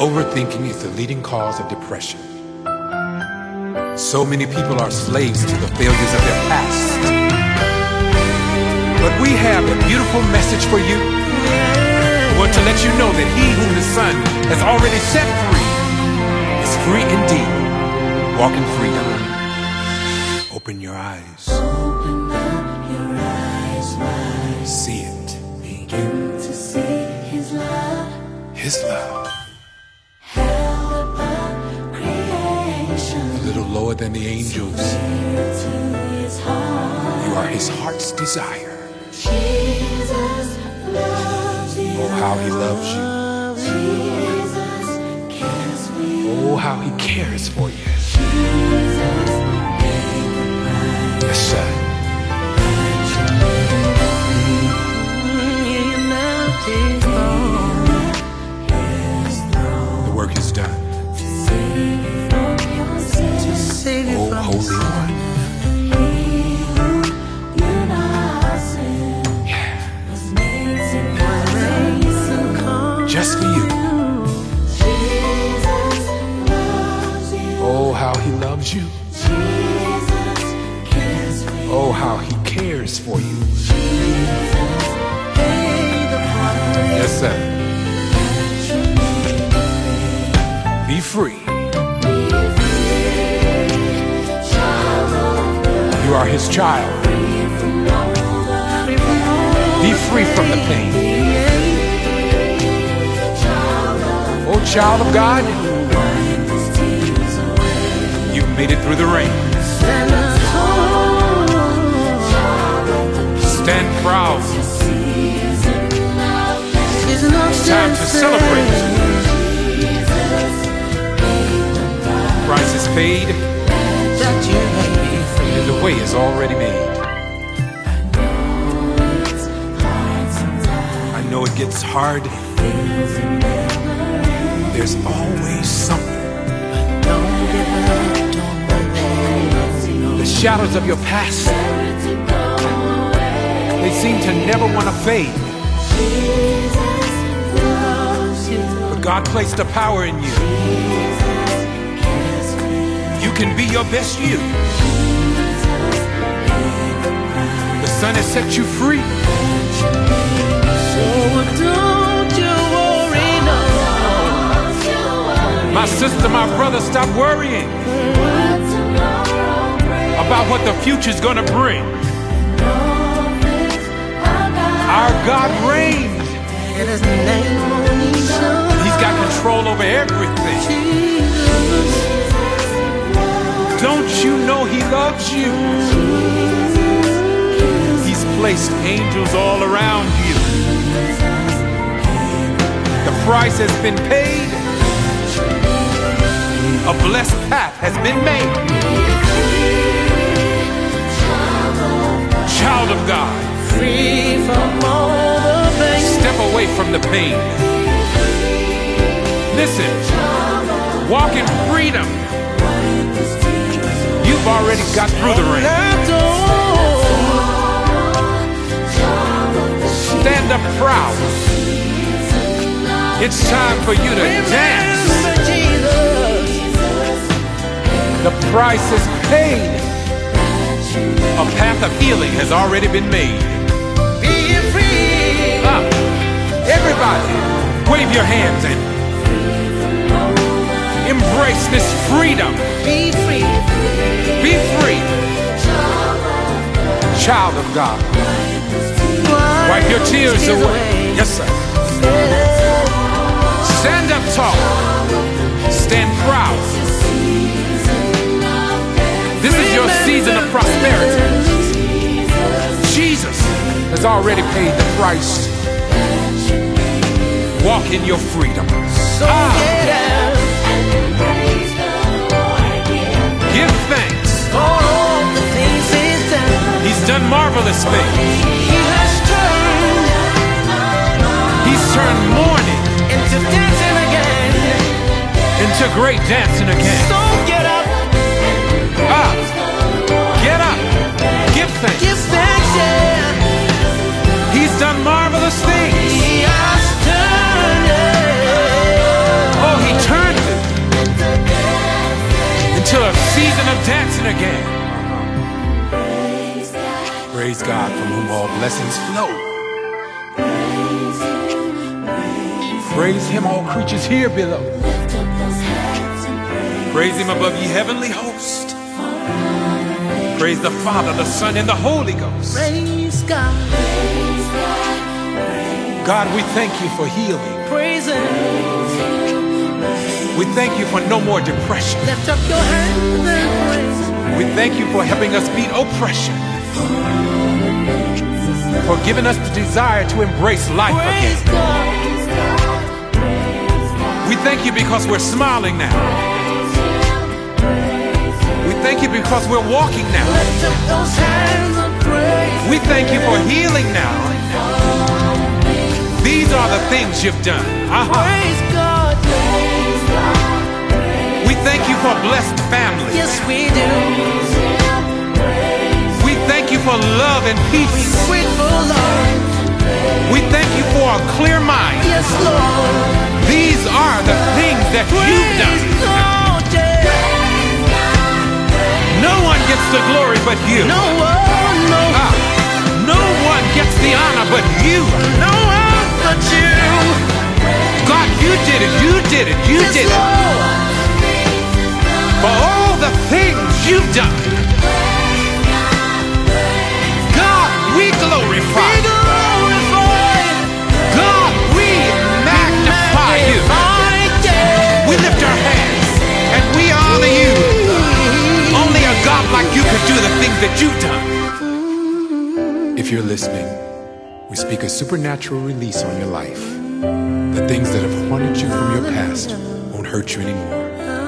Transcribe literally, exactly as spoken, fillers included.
Overthinking is the leading cause of depression. So many people are slaves to the failures of their past. But we have a beautiful message for you. We want to let you know that he whom the Son has already set free is free indeed. Walk in freedom. Open your eyes. Open up your eyes wide. See it. Begin to see his love. His love. Held above creation. A little lower than the angels. Near to his heart. You are his heart's desire. Jesus loves you. Oh, how he loves you. Jesus cares for you. Oh, how he cares for you. Jesus paid the price. Yes, sir. The work is done. Oh, Holy One. Yeah. Just for you. Oh, how he loves you. Oh, how he cares for you. Yes, sir. Be free. You are his child. Be free from the pain. Oh, child of God, you've made it through the rain. Stand proud. It's time to celebrate. Price is paid, and the way is already made. I know it gets hard. There's always something. The shadows of your past, they seem to never want to fade. But God placed a power in you. You can be your best you. The Son has set you free. So don't you worry, no. My sister, my brother, stop worrying about what the future's gonna bring. Our God reigns. He's got control over everything. Don't you know he loves you? He's placed angels all around you. The price has been paid. A blessed path has been made. Child of God, Free from all the pain. step away from the pain. Listen, walk in freedom. You've already got through the rain. Stand up proud. It's time for you to dance. The price is paid. A path of healing has already been made. Be free. Up. Everybody, wave your hands and embrace this freedom. Be free. Be free. Child of God. Wipe your tears away. Yes, sir. Stand up tall. Stand proud. This is your season of prosperity. Jesus has already paid the price. Walk in your freedom. So get out. Give thanks. For all the things he's done. He's done marvelous things. He has turned He's turned mourning into dancing again. into great dancing again. So get up. Up. Get up. Give thanks. Give thanks, yeah. He's done marvelous things. He has turned it. Oh, he again. Praise God, from whom all blessings flow. Praise him, all creatures here below. Praise him above ye heavenly host. Praise the Father, the Son, and the Holy Ghost. Praise God. God, we thank you for healing. Praise him. We thank you for no more depression. Lift up your hands and praise him. We thank you for helping us beat oppression. For giving us the desire to embrace life Praise again. God. We thank you because we're smiling now. We thank you because we're walking now. Lift up those hands and praise. We thank you for healing now. These are the things you've done. Uh-huh. Praise God. We thank you for blessed families. Yes, we do. We thank you for love and peace. Grateful, Lord. We thank you for a clear mind. Yes, Lord. These are the things that you've done. Praise God, yeah. No one gets the glory but you. No one, no, Ah, no one gets the honor but you. no one but you. God, you did it. You did it. You Yes, did it. Lord. For all the things you've done. God, we glorify Be you. glorified. God, we magnify you. Magnified, yeah. We lift our hands and we honor you. Only a God like you could do the things that you've done. If you're listening, we speak a supernatural release on your life. The things that have haunted you from your past won't hurt you anymore.